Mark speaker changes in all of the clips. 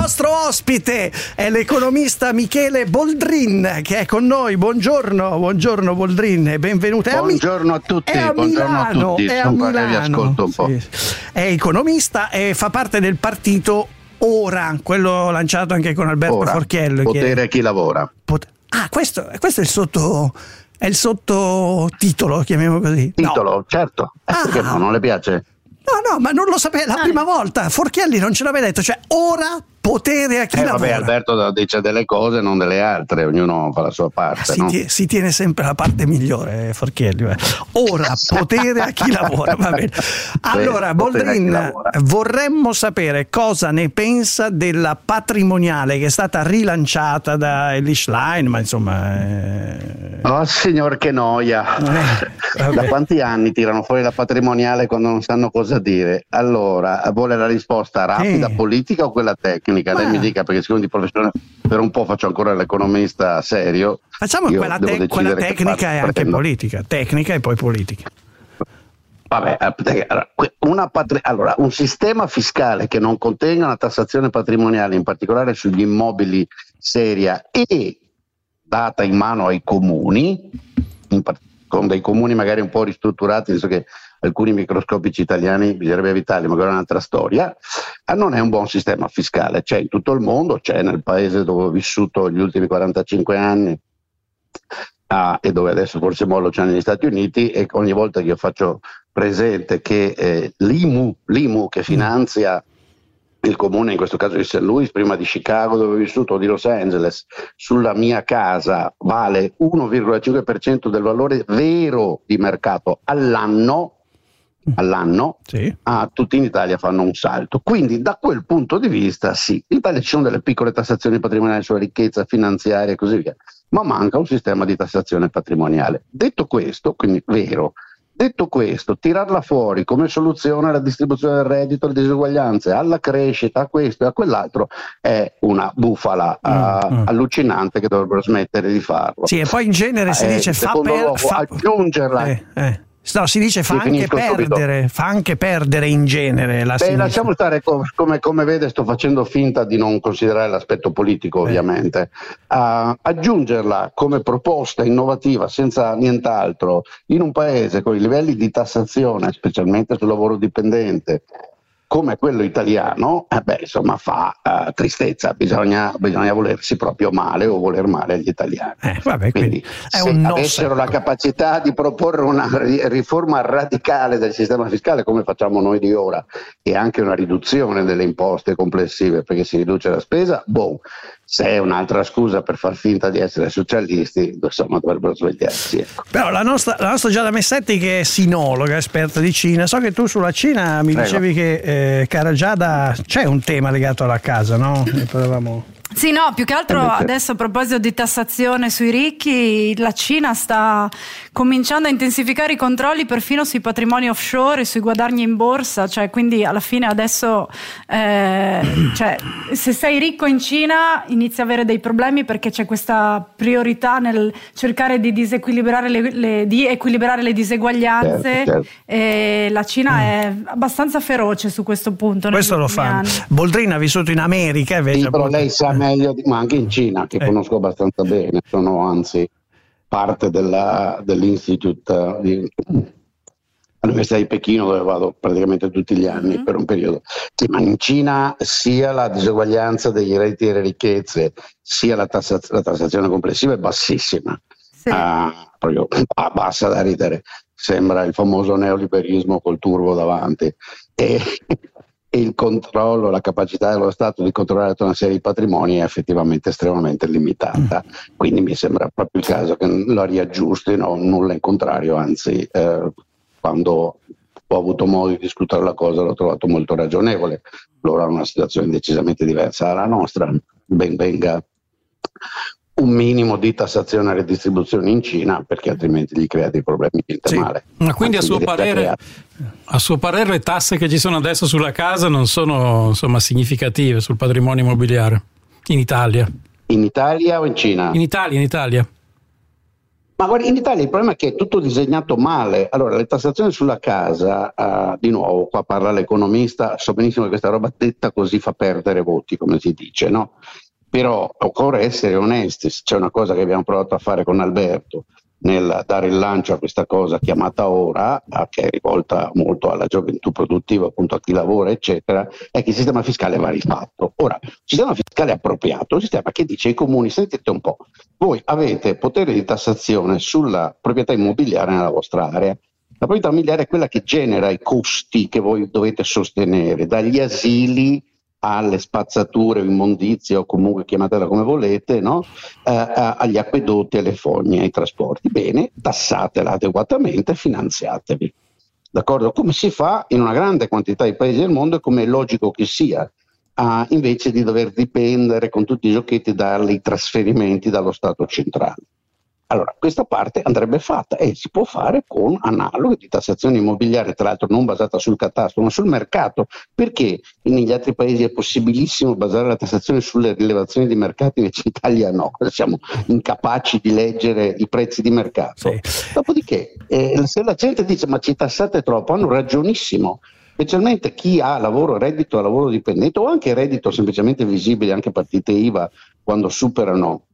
Speaker 1: nostro ospite è l'economista Michele Boldrin, che è con noi. Buongiorno Boldrin, e benvenuto.
Speaker 2: Buongiorno a tutti, buongiorno a tutti. Vi ascolto un po'.
Speaker 1: Sì. È economista e fa parte del partito Ora, quello lanciato anche con Alberto Forchiello.
Speaker 2: Potere a chi lavora.
Speaker 1: Questo è il sottotitolo, chiamiamolo così.
Speaker 2: Titolo,
Speaker 1: no.
Speaker 2: Certo. Perché no? Non le piace?
Speaker 1: No, ma non lo sapevo, la prima volta. Forchielli non ce l'aveva detto, cioè ora potere a chi lavora.
Speaker 2: Vabbè, Alberto dice delle cose, non delle altre, ognuno fa la sua parte.
Speaker 1: Si tiene sempre la parte migliore, Forchielli. Ora potere a chi lavora, va bene. Allora, Boldrin, vorremmo sapere cosa ne pensa della patrimoniale che è stata rilanciata da Elly Schlein, ma insomma...
Speaker 2: Oh signor, che noia. Da quanti anni tirano fuori la patrimoniale quando non sanno cosa dire? Allora, vuole la risposta rapida, politica o quella tecnica? Lei mi dica, perché siccome di professione per un po' faccio ancora l'economista serio.
Speaker 1: Facciamo quella tecnica e anche politica. Tecnica e poi politica.
Speaker 2: Vabbè, un sistema fiscale che non contenga una tassazione patrimoniale, in particolare sugli immobili seria e data in mano ai comuni, con dei comuni magari un po' ristrutturati, visto che alcuni microscopici italiani bisognerebbe evitarli, magari è un'altra storia, non è un buon sistema fiscale. C'è in tutto il mondo, c'è nel paese dove ho vissuto gli ultimi 45 anni e dove adesso forse mollo c'è negli Stati Uniti, e ogni volta che io faccio presente che l'IMU che finanzia il comune, in questo caso di St. Louis, prima di Chicago dove ho vissuto, o di Los Angeles, sulla mia casa vale 1,5% del valore vero di mercato all'anno, sì. Tutti in Italia fanno un salto. Quindi da quel punto di vista sì, in Italia ci sono delle piccole tassazioni patrimoniali sulla ricchezza finanziaria e così via, ma manca un sistema di tassazione patrimoniale. Detto questo, quindi vero, tirarla fuori come soluzione alla distribuzione del reddito, alle diseguaglianze, alla crescita, a questo e a quell'altro è una bufala allucinante che dovrebbero smettere di farlo.
Speaker 1: Sì, e poi in genere si dice
Speaker 2: aggiungerla.
Speaker 1: No, si dice fa anche perdere in genere la sinistra.
Speaker 2: Lasciamo stare, come vede sto facendo finta di non considerare l'aspetto politico ovviamente. Aggiungerla come proposta innovativa senza nient'altro in un paese con i livelli di tassazione, specialmente sul lavoro dipendente, come quello italiano, insomma fa tristezza, bisogna volersi proprio male o voler male agli italiani. Quindi se avessero la capacità di proporre una riforma radicale del sistema fiscale come facciamo noi di ora, e anche una riduzione delle imposte complessive perché si riduce la spesa, se è un'altra scusa per far finta di essere socialisti, insomma dovrebbero svegliarsi. Ecco.
Speaker 1: Però la nostra Giada Messetti, che è sinologa, esperta di Cina, so che tu sulla Cina mi dicevi che, cara Giada, c'è un tema legato alla casa, no?
Speaker 3: Sì, no, più che altro adesso a proposito di tassazione sui ricchi, la Cina sta cominciando a intensificare i controlli perfino sui patrimoni offshore e sui guadagni in borsa, cioè quindi alla fine adesso se sei ricco in Cina inizi a avere dei problemi perché c'è questa priorità nel cercare di disequilibrare di equilibrare le diseguaglianze. Certo. E la Cina è abbastanza feroce su questo punto.
Speaker 1: Questo lo fa. Boldrin ha vissuto in America invece.
Speaker 2: Sì, però lei sa meglio, ma anche in Cina, che conosco abbastanza bene, sono anzi parte dell'Institute all'Università di Pechino, dove vado praticamente tutti gli anni per un periodo. Sì, ma in Cina sia la diseguaglianza degli redditi e delle ricchezze, sia la tassazione complessiva è bassissima, sì. Proprio bassa da ridere, sembra il famoso neoliberismo col turbo davanti. E il controllo, la capacità dello Stato di controllare tutta una serie di patrimoni è effettivamente estremamente limitata, quindi mi sembra proprio il caso che la riaggiustino, nulla in contrario, anzi quando ho avuto modo di discutere la cosa l'ho trovato molto ragionevole. Loro hanno una situazione decisamente diversa dalla nostra, ben venga un minimo di tassazione e redistribuzione in Cina, perché altrimenti gli crea dei problemi male.
Speaker 4: Ma quindi a suo parere le tasse che ci sono adesso sulla casa non sono significative sul patrimonio immobiliare in Italia?
Speaker 2: In Italia o in Cina?
Speaker 4: In Italia.
Speaker 2: Ma guarda, in Italia il problema è che è tutto disegnato male. Allora, le tassazioni sulla casa, di nuovo, qua parla l'economista, so benissimo che questa roba detta così fa perdere voti, come si dice, no? Però occorre essere onesti. C'è una cosa che abbiamo provato a fare con Alberto nel dare il lancio a questa cosa chiamata ora, che è rivolta molto alla gioventù produttiva, appunto a chi lavora, eccetera, è che il sistema fiscale va rifatto. Ora, il sistema fiscale appropriato, un sistema che dice ai comuni: sentite un po', voi avete potere di tassazione sulla proprietà immobiliare nella vostra area. La proprietà immobiliare è quella che genera i costi che voi dovete sostenere, dagli asili alle spazzature, immondizie o comunque chiamatela come volete, no? Agli acquedotti, alle fogne, ai trasporti. Bene, tassatela adeguatamente, finanziatevi. D'accordo? Come si fa in una grande quantità di paesi del mondo e come è logico che sia, invece di dover dipendere con tutti i giochetti dai trasferimenti dallo Stato centrale. Allora, questa parte andrebbe fatta e si può fare con analoghe di tassazione immobiliare, tra l'altro non basata sul catasto ma sul mercato, perché negli altri paesi è possibilissimo basare la tassazione sulle rilevazioni di mercato, invece in Italia no, siamo incapaci di leggere i prezzi di mercato. Sì. Dopodiché, se la gente dice ma ci tassate troppo, hanno ragionissimo. Specialmente chi ha lavoro, reddito a lavoro dipendente o anche reddito semplicemente visibile, anche partite IVA, quando superano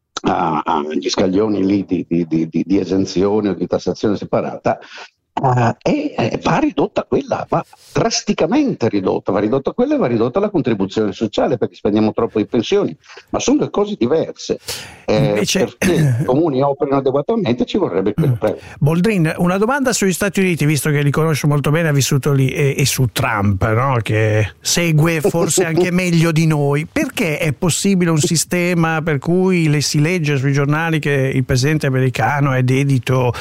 Speaker 2: gli scaglioni lì di esenzione o di tassazione separata, va ridotta quella, va drasticamente ridotta, va ridotta quella e va ridotta la contribuzione sociale, perché spendiamo troppo di pensioni, ma sono due cose diverse.
Speaker 1: Invece,
Speaker 2: perché i comuni operano adeguatamente ci vorrebbe quel premio.
Speaker 1: Boldrin, una domanda sugli Stati Uniti, visto che li conosce molto bene, ha vissuto lì, e su Trump, no? Che segue forse anche meglio di noi. Perché è possibile un sistema per cui si legge sui giornali che il presidente americano è dedito,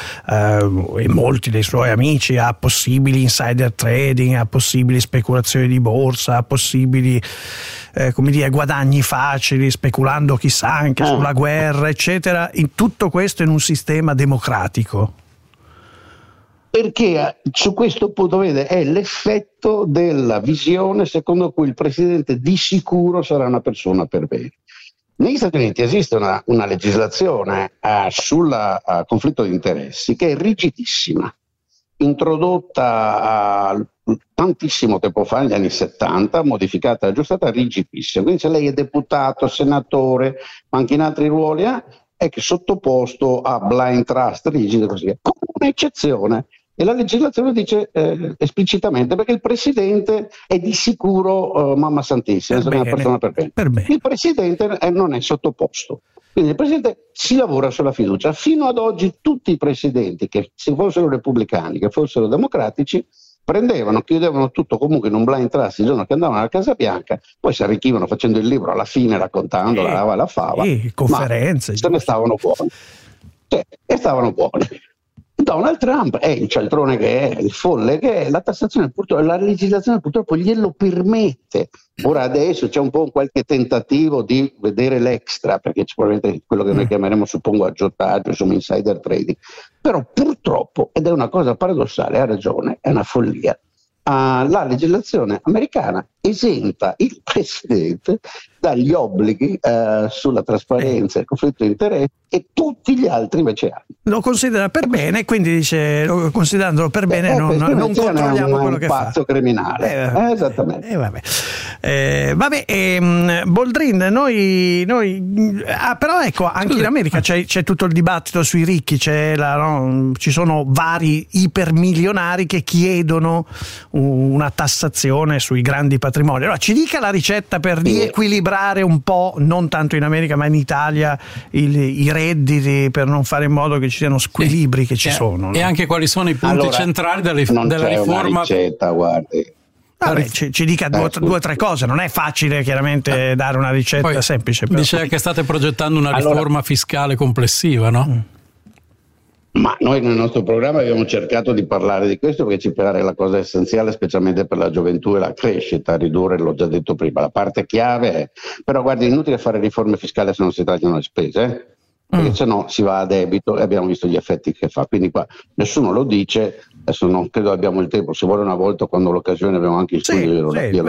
Speaker 1: e molti dei suoi amici, a possibili insider trading, a possibili speculazioni di borsa, a possibili guadagni facili, speculando chissà anche sulla guerra, eccetera, in tutto questo in un sistema democratico?
Speaker 2: Perché su questo punto, vede, è l'effetto della visione secondo cui il presidente di sicuro sarà una persona per bene. Negli Stati Uniti esiste una legislazione sul conflitto di interessi che è rigidissima, introdotta tantissimo tempo fa, negli anni 70, modificata e aggiustata, rigidissima. Quindi se lei è deputato, senatore, ma anche in altri ruoli, è che sottoposto a blind trust rigido, così, con un'eccezione. E la legislazione dice esplicitamente, perché il presidente è di sicuro mamma santissima, è una persona per bene. Il presidente non è sottoposto. Quindi il presidente si lavora sulla fiducia. Fino ad oggi tutti i presidenti, che se fossero repubblicani, che fossero democratici, prendevano, chiudevano tutto comunque in un blind trust il giorno che andavano alla Casa Bianca, poi si arricchivano facendo il libro alla fine, raccontando la lava e la fava,
Speaker 1: conferenze,
Speaker 2: se ne stavano buoni. E stavano buoni. Donald Trump è il cialtrone che è, il folle che è, la tassazione purtroppo, la legislazione purtroppo glielo permette. Ora adesso c'è un po' qualche tentativo di vedere l'extra, perché c'è probabilmente quello che noi chiameremo, suppongo, aggiotaggio, insomma insider trading, però purtroppo, ed è una cosa paradossale, ha ragione, è una follia, la legislazione americana esenta il presidente dagli obblighi sulla trasparenza e il conflitto di interesse, e tutti gli altri invece hanno.
Speaker 1: Lo considera per bene, quindi dice, considerandolo per bene non controlliamo quello che fa.
Speaker 2: È un pazzo criminale. Esattamente.
Speaker 1: Boldrin, noi però ecco, anche in America c'è tutto il dibattito sui ricchi, ci sono vari ipermilionari che chiedono una tassazione sui grandi patrimoni. Allora ci dica la ricetta per riequilibrare un po', non tanto in America ma in Italia, i redditi, per non fare in modo che ci siano squilibri che ci sono.
Speaker 4: E anche quali sono i punti centrali della riforma.
Speaker 2: Una ricetta, guardi.
Speaker 1: Ci dica due o tre cose, non è facile chiaramente dare una ricetta semplice. Però.
Speaker 4: Dice che state progettando una riforma fiscale complessiva, no?
Speaker 2: Ma noi nel nostro programma abbiamo cercato di parlare di questo, perché ci pare la cosa essenziale, specialmente per la gioventù e la crescita, ridurre, l'ho già detto prima, la parte chiave è, però guardi, è inutile fare riforme fiscali se non si tagliano le spese, perché se no si va a debito e abbiamo visto gli effetti che fa, quindi qua nessuno lo dice, adesso non credo abbiamo il tempo, se vuole una volta quando l'occasione abbiamo anche in studio,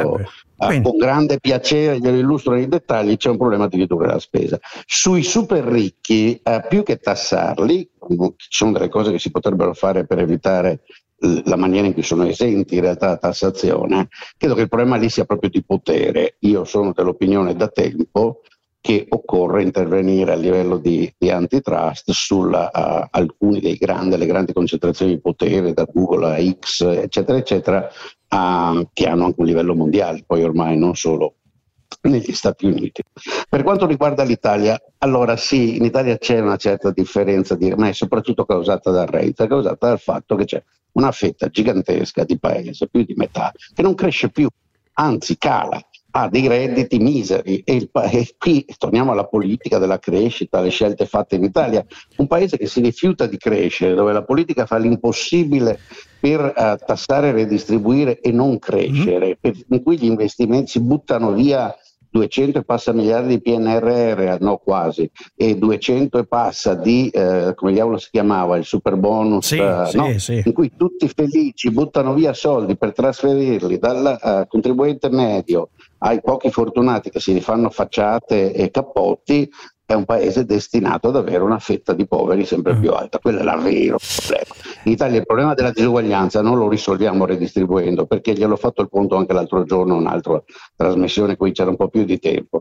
Speaker 2: con grande piacere glielo illustro nei dettagli. C'è un problema di ridurre la spesa. Sui super ricchi, più che tassarli, ci sono delle cose che si potrebbero fare per evitare la maniera in cui sono esenti in realtà la tassazione. Credo che il problema lì sia proprio di potere. Io sono dell'opinione da tempo che occorre intervenire a livello di antitrust su alcuni delle grandi concentrazioni di potere, da Google a X, eccetera, eccetera, che hanno anche un livello mondiale, poi ormai non solo negli Stati Uniti. Per quanto riguarda l'Italia, allora sì, in Italia c'è una certa differenza, ma è soprattutto causata dal reddito, è causata dal fatto che c'è una fetta gigantesca di paese, più di metà, che non cresce più, anzi cala, ha dei redditi miseri e qui torniamo alla politica della crescita, alle scelte fatte in Italia, un paese che si rifiuta di crescere, dove la politica fa l'impossibile per tassare, redistribuire e non crescere, in cui gli investimenti si buttano via 200 e passa miliardi di PNRR, no quasi, e 200 e passa di, come diavolo si chiamava, il super bonus, in cui tutti felici buttano via soldi per trasferirli dal contribuente medio ai pochi fortunati che si rifanno facciate e cappotti. È un paese destinato ad avere una fetta di poveri sempre più alta. Quello è il vero problema. In Italia il problema della disuguaglianza non lo risolviamo redistribuendo, perché gliel'ho fatto il punto anche l'altro giorno in un'altra trasmissione, qui c'era un po' più di tempo.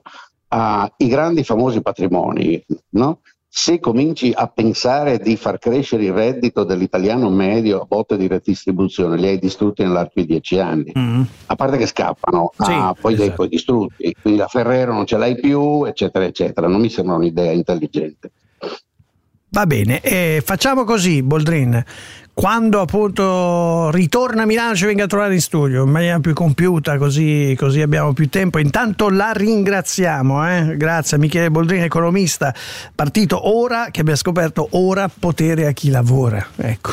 Speaker 2: I grandi famosi patrimoni, no? Se cominci a pensare di far crescere il reddito dell'italiano medio a botte di redistribuzione, li hai distrutti nell'arco di 10 anni. A parte che scappano, poi li hai poi distrutti. Quindi la Ferrero non ce l'hai più, eccetera, eccetera. Non mi sembra un'idea intelligente.
Speaker 1: Va bene, facciamo così, Boldrin. Quando appunto ritorna a Milano ci venga a trovare in studio in maniera più compiuta, così abbiamo più tempo. Intanto la ringraziamo, grazie a Michele Boldrin, economista, partito ora, che abbiamo scoperto ora potere a chi lavora, ecco,